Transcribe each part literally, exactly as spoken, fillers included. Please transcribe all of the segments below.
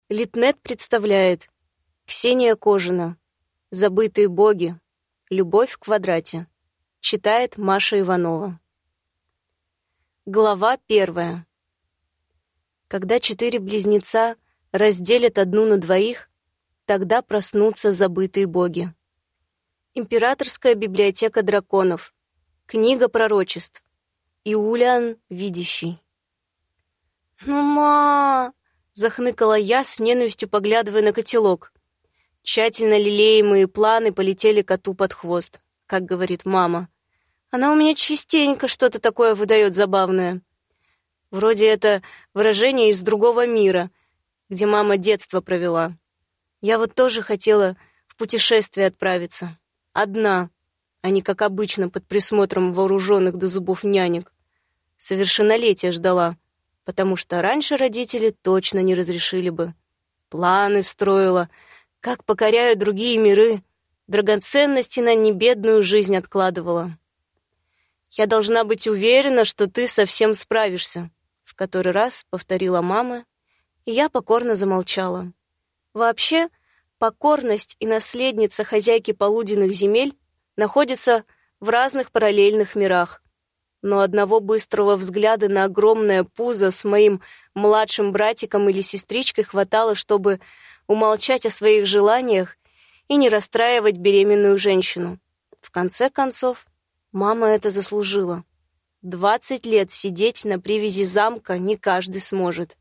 Литнет представляет Ксения Кожина. «Забытые боги. Любовь в квадрате». Читает Маша Иванова. Глава первая. Когда четыре близнеца разделят одну на двоих, тогда проснутся забытые боги. Императорская библиотека драконов. Книга пророчеств. Иулиан Видящий. «Ну, ма!» — захныкала я, с ненавистью поглядывая на котелок. Тщательно лелеемые планы полетели коту под хвост, как говорит мама. Она у меня частенько что-то такое выдает забавное. Вроде это выражение из другого мира, где мама детство провела. Я вот тоже хотела в путешествие отправиться. Одна, а не, как обычно, под присмотром вооруженных до зубов нянек. Совершеннолетия ждала, потому что раньше родители точно не разрешили бы. Планы строила, как покоряю другие миры, драгоценности на небедную жизнь откладывала. «Я должна быть уверена, что ты совсем справишься», — в который раз повторила мама, и я покорно замолчала. Вообще, покорность и наследница хозяйки полуденных земель находятся в разных параллельных мирах. Но одного быстрого взгляда на огромное пузо с моим младшим братиком или сестричкой хватало, чтобы умолчать о своих желаниях и не расстраивать беременную женщину. В конце концов, мама это заслужила. Двадцать лет сидеть на привязи замка не каждый сможет.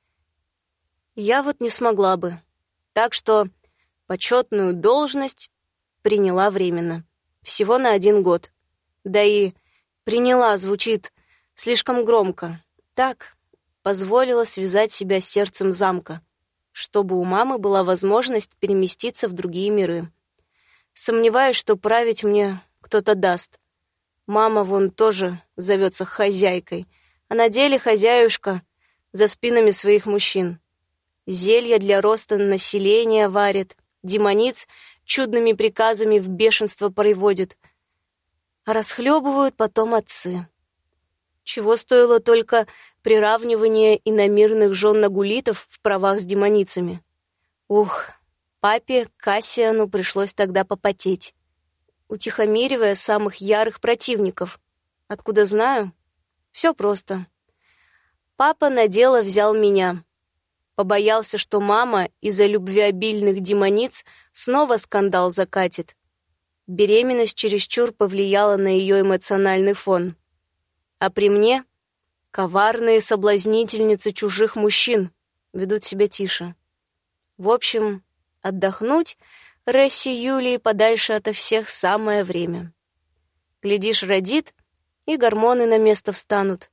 Я вот не смогла бы. Так что почетную должность приняла временно. Всего на один год. Да и «приняла» звучит слишком громко. Так, позволила связать себя с сердцем замка, чтобы у мамы была возможность переместиться в другие миры. Сомневаюсь, что править мне кто-то даст. Мама вон тоже зовется хозяйкой, а на деле хозяюшка за спинами своих мужчин. Зелья для роста населения варит, демониц чудными приказами в бешенство приводит, а расхлебывают потом отцы. Чего стоило только приравнивание иномирных жен нагулитов в правах с демоницами. Ух, папе Кассиану пришлось тогда попотеть, утихомиривая самых ярых противников. Откуда знаю? Все просто. Папа на дело взял меня. Побоялся, что мама из-за любвеобильных демониц снова скандал закатит. Беременность чересчур повлияла на ее эмоциональный фон. А при мне коварные соблазнительницы чужих мужчин ведут себя тише. В общем, отдохнуть Ресси Юлии подальше ото всех самое время. Глядишь, родит, и гормоны на место встанут.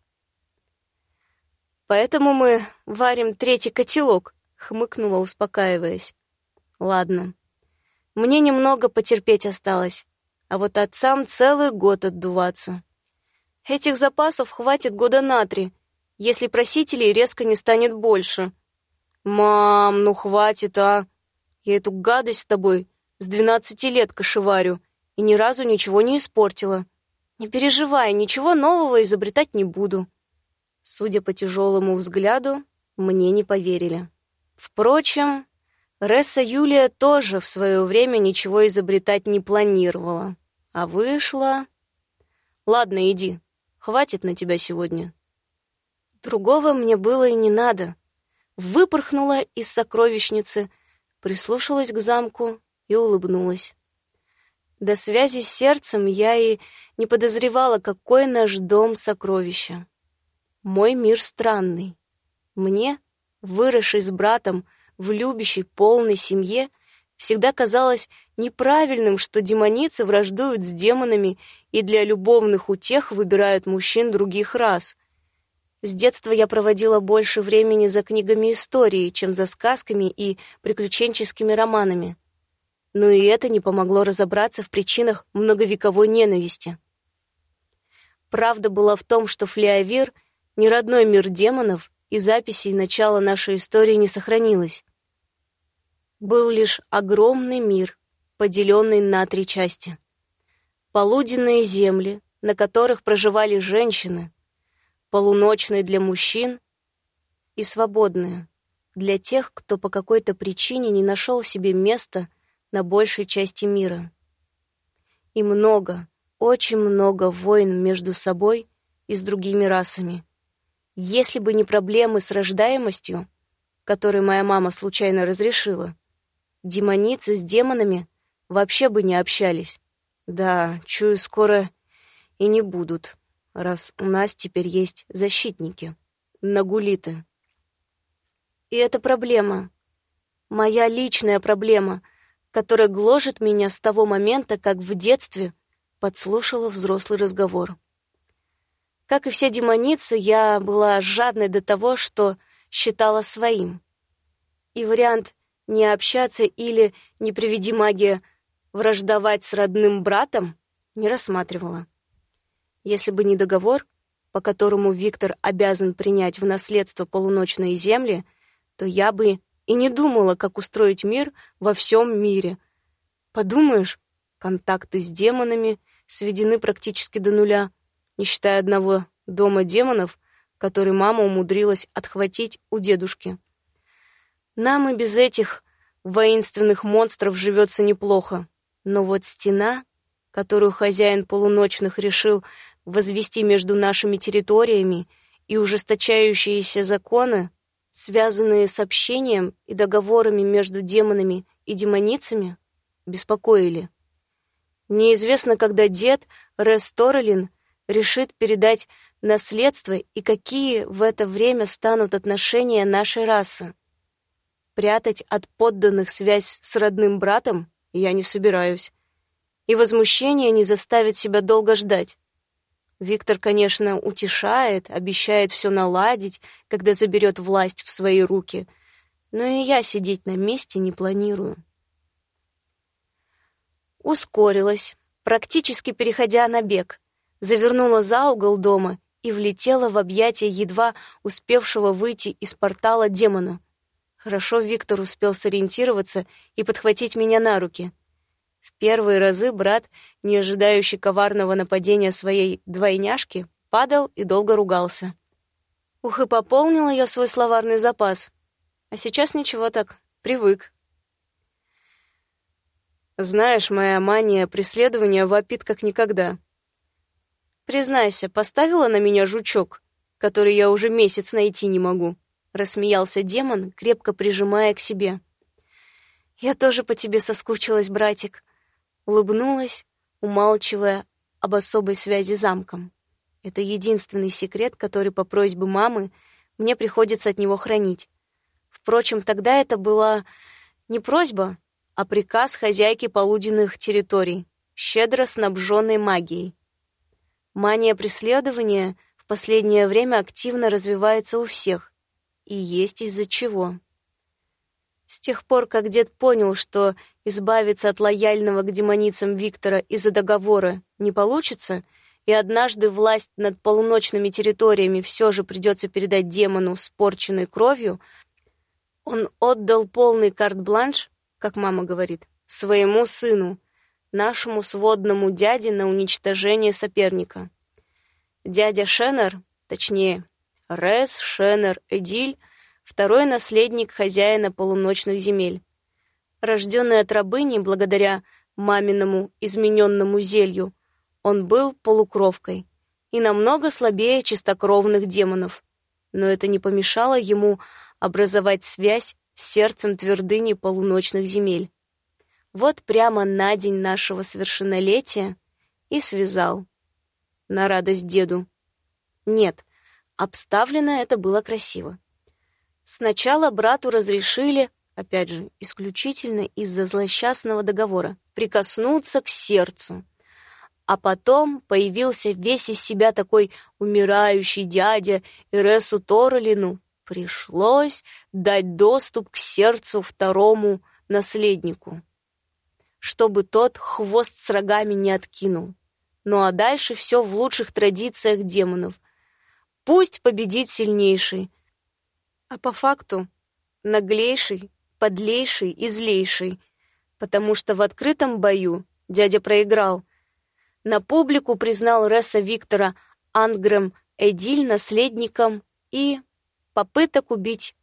«Поэтому мы варим третий котелок», — хмыкнула, успокаиваясь. «Ладно, мне немного потерпеть осталось, а вот отцам целый год отдуваться. Этих запасов хватит года на три, если просителей резко не станет больше». «Мам, ну хватит, а! Я эту гадость с тобой с двенадцати лет кошеварю и ни разу ничего не испортила. Не переживай, ничего нового изобретать не буду». Судя по тяжелому взгляду, мне не поверили. Впрочем, Ресса Юлия тоже в свое время ничего изобретать не планировала. А вышла... «Ладно, иди, хватит на тебя сегодня». Другого мне было и не надо. Выпорхнула из сокровищницы, прислушалась к замку и улыбнулась. До связи с сердцем я и не подозревала, какой наш дом сокровища. Мой мир странный. Мне, выросшей с братом в любящей, полной семье, всегда казалось неправильным, что демоницы враждуют с демонами и для любовных утех выбирают мужчин других рас. С детства я проводила больше времени за книгами истории, чем за сказками и приключенческими романами. Но и это не помогло разобраться в причинах многовековой ненависти. Правда была в том, что Флеавир — не родной мир демонов, и записей начала нашей истории не сохранилось. Был лишь огромный мир, поделенный на три части. Полуденные земли, на которых проживали женщины, полуночные для мужчин и свободные, для тех, кто по какой-то причине не нашел себе места на большей части мира. И много, очень много войн между собой и с другими расами. Если бы не проблемы с рождаемостью, которые моя мама случайно разрешила, демоницы с демонами вообще бы не общались. Да, чую, скоро и не будут, раз у нас теперь есть защитники, нагулиты. И это проблема, моя личная проблема, которая гложет меня с того момента, как в детстве подслушала взрослый разговор. Как и все демоницы, я была жадной до того, что считала своим. И вариант не общаться или, не приведи магия, враждовать с родным братом не рассматривала. Если бы не договор, по которому Виктор обязан принять в наследство полуночные земли, то я бы и не думала, как устроить мир во всем мире. Подумаешь, контакты с демонами сведены практически до нуля, не считая одного дома демонов, который мама умудрилась отхватить у дедушки. Нам и без этих воинственных монстров живется неплохо, но вот стена, которую хозяин полуночных решил возвести между нашими территориями, и ужесточающиеся законы, связанные с общением и договорами между демонами и демоницами, беспокоили. Неизвестно, когда дед Рес Торрелин решит передать наследство и какие в это время станут отношения нашей расы. Прятать от подданных связь с родным братом я не собираюсь. И возмущение не заставит себя долго ждать. Виктор, конечно, утешает, обещает все наладить, когда заберет власть в свои руки, но и я сидеть на месте не планирую. Ускорилась, практически переходя на бег, завернула за угол дома и влетела в объятия едва успевшего выйти из портала демона. Хорошо Виктор успел сориентироваться и подхватить меня на руки. В первые разы брат, не ожидающий коварного нападения своей двойняшки, падал и долго ругался. Ух, и пополнила я свой словарный запас. А сейчас ничего так, привык. Знаешь, моя мания преследования вопит как никогда. Признайся, поставила на меня жучок, который я уже месяц найти не могу. Рассмеялся демон, крепко прижимая к себе. Я тоже по тебе соскучилась, братик. Улыбнулась, умалчивая об особой связи с замком. Это единственный секрет, который по просьбе мамы мне приходится от него хранить. Впрочем, тогда это была не просьба, а приказ хозяйки полуденных территорий, щедро снабженной магией. Мания преследования в последнее время активно развивается у всех, и есть из-за чего. С тех пор, как дед понял, что избавиться от лояльного к демоницам Виктора из-за договора не получится, и однажды власть над полуночными территориями все же придется передать демону с порченной кровью, он отдал полный карт-бланш, как мама говорит, своему сыну, нашему сводному дяде на уничтожение соперника. Дядя Шеннер, точнее, Рес Шеннер Эдиль, второй наследник хозяина полуночных земель. Рожденный от рабыни благодаря маминому измененному зелью, он был полукровкой и намного слабее чистокровных демонов, но это не помешало ему образовать связь с сердцем твердыни полуночных земель. Вот прямо на день нашего совершеннолетия и связал. На радость деду. Нет, обставлено это было красиво. Сначала брату разрешили, опять же, исключительно из-за злосчастного договора, прикоснуться к сердцу. А потом появился весь из себя такой умирающий дядя Эресу Торрелину. Пришлось дать доступ к сердцу второму наследнику, чтобы тот хвост с рогами не откинул. Ну а дальше все в лучших традициях демонов. Пусть победит сильнейший, а по факту наглейший, подлейший и злейший, потому что в открытом бою дядя проиграл. На публику признал Реса Виктора Ангрем Эдиль наследником, и попыток убить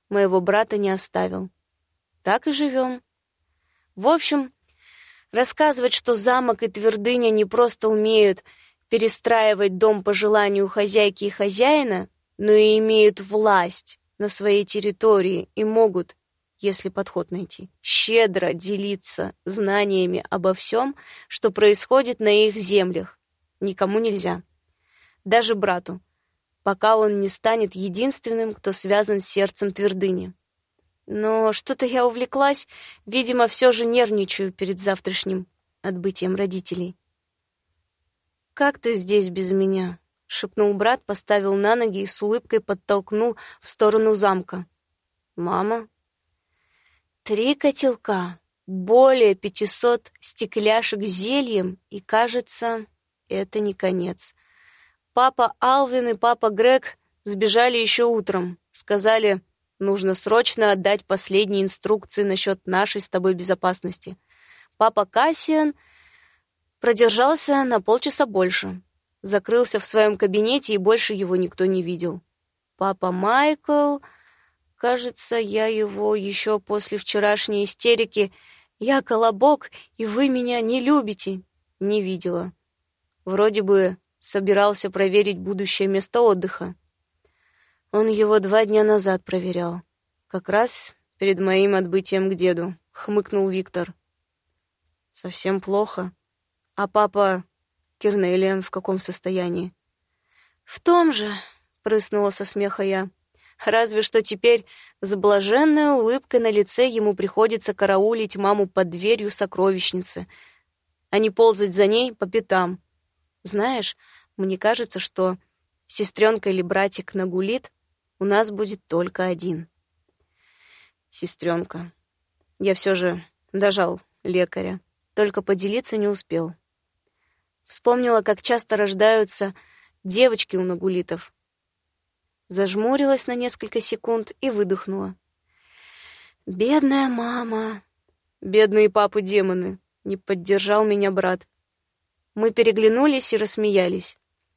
моего брата не оставил. Так и живем. В общем, рассказывать, что замок и твердыня не просто умеют перестраивать дом по желанию хозяйки и хозяина, но и имеют власть на своей территории и могут, если подход найти, щедро делиться знаниями обо всем, что происходит на их землях, никому нельзя. Даже брату, пока он не станет единственным, кто связан с сердцем твердыни. Но что-то я увлеклась, видимо, все же нервничаю перед завтрашним отбытием родителей. «Как ты здесь без меня?» — шепнул брат, поставил на ноги и с улыбкой подтолкнул в сторону замка. «Мама?» Три котелка, более пятисот стекляшек с зельем, и, кажется, это не конец. Папа Алвин и папа Грег сбежали еще утром. Сказали, нужно срочно отдать последние инструкции насчет нашей с тобой безопасности. Папа Кассиан продержался на полчаса больше. Закрылся в своем кабинете, и больше его никто не видел. Папа Майкл... Кажется, я его еще после вчерашней истерики «Я колобок, и вы меня не любите» не видела. Вроде бы собирался проверить будущее место отдыха. Он его два дня назад проверял. Как раз перед моим отбытием к деду, хмыкнул Виктор. Совсем плохо. А папа Кернелиан в каком состоянии? В том же, прыснула со смеха я. Разве что теперь с блаженной улыбкой на лице ему приходится караулить маму под дверью сокровищницы, а не ползать за ней по пятам. Знаешь, мне кажется, что сестренка или братик нагулит, у нас будет только один. Сестренка. Я все же дожал лекаря, только поделиться не успел. Вспомнила, как часто рождаются девочки у нагулитов. Зажмурилась на несколько секунд и выдохнула. «Бедная мама!» «Бедные папы-демоны!» — не поддержал меня брат. Мы переглянулись и рассмеялись.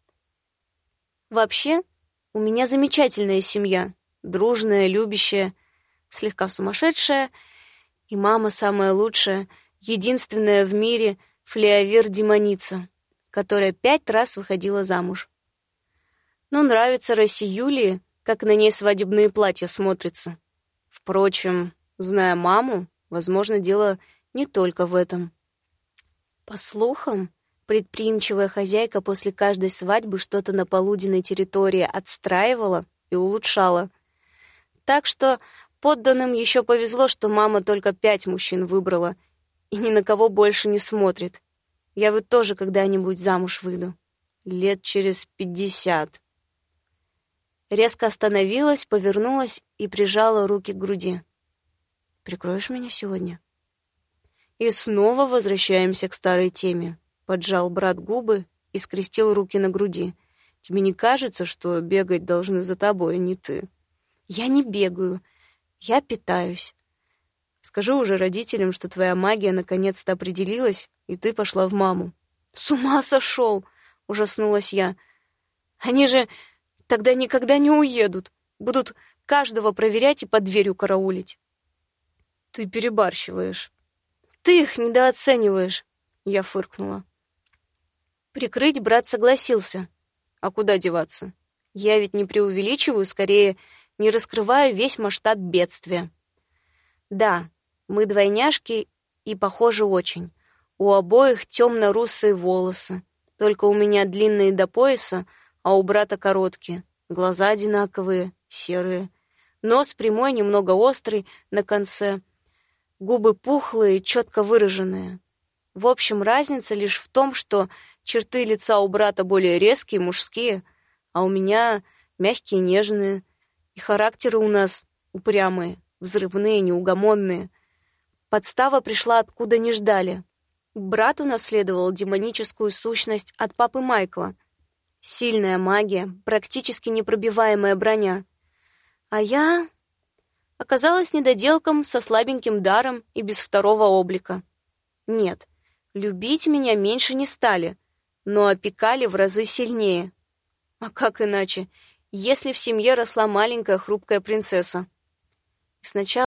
«Вообще, у меня замечательная семья, дружная, любящая, слегка сумасшедшая, и мама самая лучшая, единственная в мире флеавир-демоница, которая пять раз выходила замуж. Но нравится России Юлии, как на ней свадебные платья смотрятся. Впрочем, зная маму, возможно, дело не только в этом. По слухам, предприимчивая хозяйка после каждой свадьбы что-то на полуденной территории отстраивала и улучшала. Так что подданным еще повезло, что мама только пять мужчин выбрала и ни на кого больше не смотрит. Я вот тоже когда-нибудь замуж выйду. Лет через пятьдесят. Резко остановилась, повернулась и прижала руки к груди. «Прикроешь меня сегодня?» И снова возвращаемся к старой теме. Поджал брат губы и скрестил руки на груди. «Тебе не кажется, что бегать должны за тобой, а не ты?» «Я не бегаю. Я питаюсь. Скажи уже родителям, что твоя магия наконец-то определилась, и ты пошла в маму». «С ума сошел!» — ужаснулась я. «Они же тогда никогда не уедут. Будут каждого проверять и под дверью караулить». «Ты перебарщиваешь». «Ты их недооцениваешь», — я фыркнула. Прикрыть брат согласился. А куда деваться? Я ведь не преувеличиваю, скорее, не раскрываю весь масштаб бедствия. Да, мы двойняшки и похожи очень. У обоих темно-русые волосы, только у меня длинные до пояса, а у брата короткие. Глаза одинаковые, серые. Нос прямой, немного острый на конце. Губы пухлые, четко выраженные. В общем, разница лишь в том, что черты лица у брата более резкие, мужские, а у меня мягкие, нежные. И характеры у нас упрямые, взрывные, неугомонные. Подстава пришла откуда не ждали. Брат унаследовал демоническую сущность от папы Майкла. Сильная магия, практически непробиваемая броня. А я оказалась недоделком со слабеньким даром и без второго облика. Нет, любить меня меньше не стали, но опекали в разы сильнее. А как иначе, если в семье росла маленькая хрупкая принцесса? Сначала